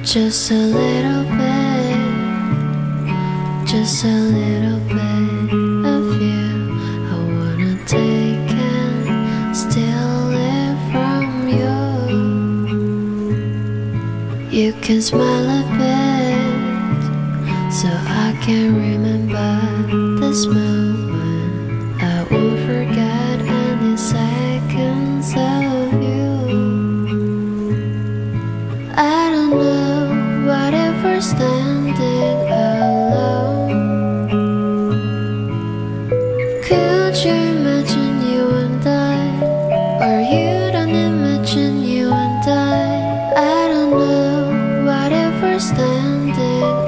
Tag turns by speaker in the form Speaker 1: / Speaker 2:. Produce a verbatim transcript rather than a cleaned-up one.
Speaker 1: Just a little bit, just a little bit of you I wanna take and steal it from you. You can smile a bit so I can remember this moment. I won't forget any seconds of you. I don't know whatever standing alone. Could you imagine you and I, or you don't imagine you and I? I don't know whatever standing